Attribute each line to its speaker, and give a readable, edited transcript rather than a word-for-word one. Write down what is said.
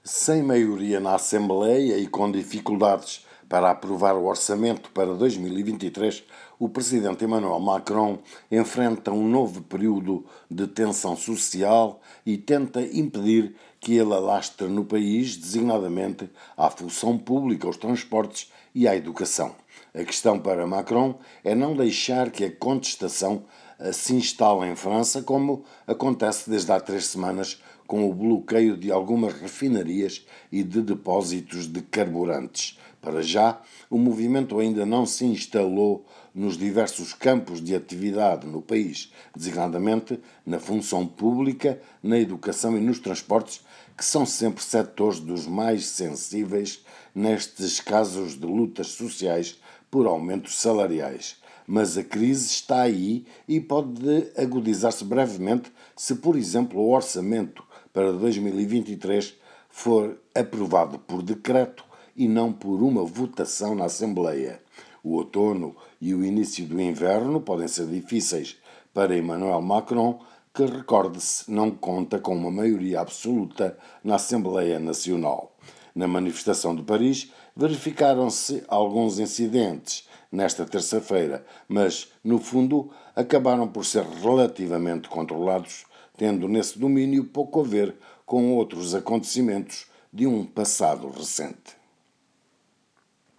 Speaker 1: Sem maioria na Assembleia e com dificuldades para aprovar o orçamento para 2023, o presidente Emmanuel Macron enfrenta um novo período de tensão social e tenta impedir que ele alastre no país, designadamente à função pública, aos transportes e à educação. A questão para Macron é não deixar que a contestação se instale em França, como acontece desde há 3 semanas com o bloqueio de algumas refinarias e de depósitos de carburantes. Para já, o movimento ainda não se instalou nos diversos campos de atividade no país, designadamente na função pública, na educação e nos transportes, que são sempre setores dos mais sensíveis nestes casos de lutas sociais por aumentos salariais. Mas a crise está aí e pode agudizar-se brevemente se, por exemplo, o orçamento para 2023 for aprovado por decreto e não por uma votação na Assembleia. O outono e o início do inverno podem ser difíceis para Emmanuel Macron, que, recorde-se, não conta com uma maioria absoluta na Assembleia Nacional. Na manifestação de Paris, verificaram-se alguns incidentes nesta terça-feira, mas, no fundo, acabaram por ser relativamente controlados, tendo nesse domínio pouco a ver com outros acontecimentos de um passado recente.